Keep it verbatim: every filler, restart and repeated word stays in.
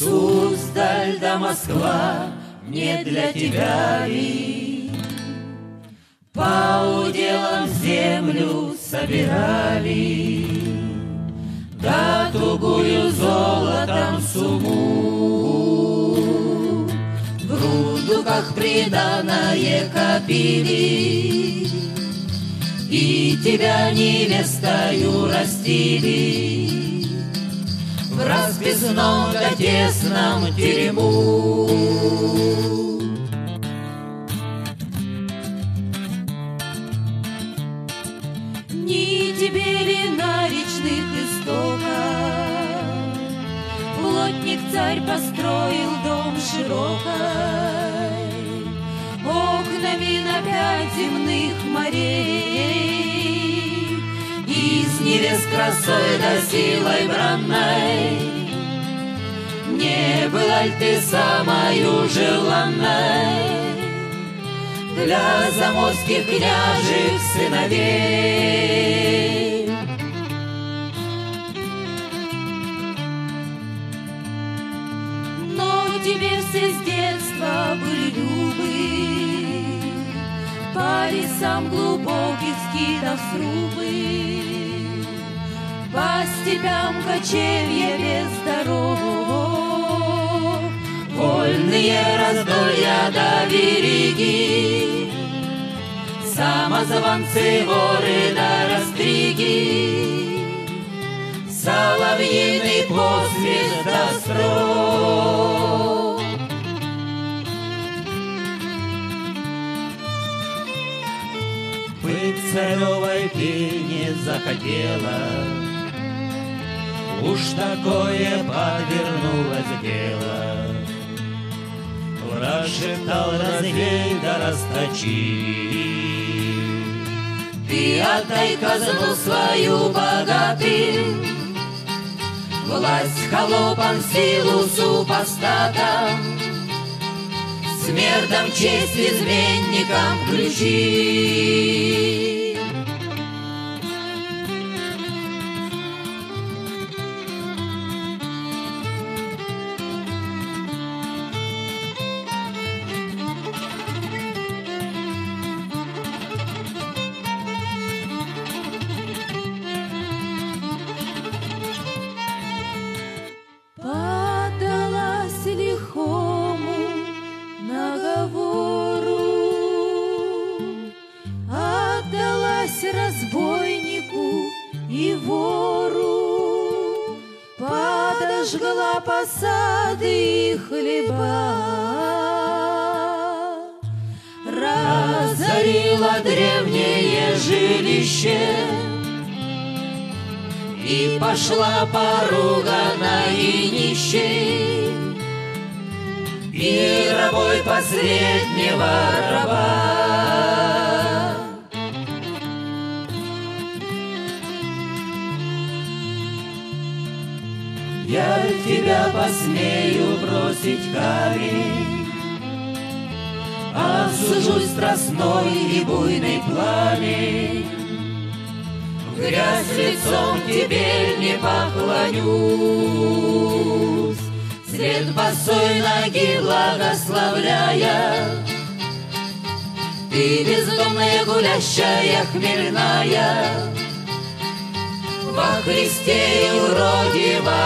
Суздаль да Москва не для тебя ли? По уделам землю собирали, да тугую золотом сумму в рундуках приданое копили, и тебя невестою растили в расписном да тесном терему. Не тебе ли на речных истоках плотник царь построил дом широкой, окнами на пять земных морей, и с невест красой да силой бранной не была ли ты самою желанной для заморских княжих сыновей? Но тебе все с детства были любы по лесам глубоких скитов срубы, по степям кочевья без дорог, вольные раздолья да береги, самозванцы, воры да растриги, соловьиный посвист да строк. Быть царевой ты не захотела, уж такое подвернулось дело. Прошептал развей да расточи, ты отдай казну свою богатым, власть холопам, силу супостатам, смертям честь изменникам ключи. Поддалась лихому наговору, отдалась разбойнику и вору, подожгла посады и хлеба, разорила древнее жилище и пошла поругана и нищей, и рабой последнего раба. я тебя посмею бросить камень, осужу страстной и буйный пламень, в грязь лицом тебе не поклонюсь, след босой ноги благословляя. Ты бездомная, гулящая, хмельная, во Христе и уродива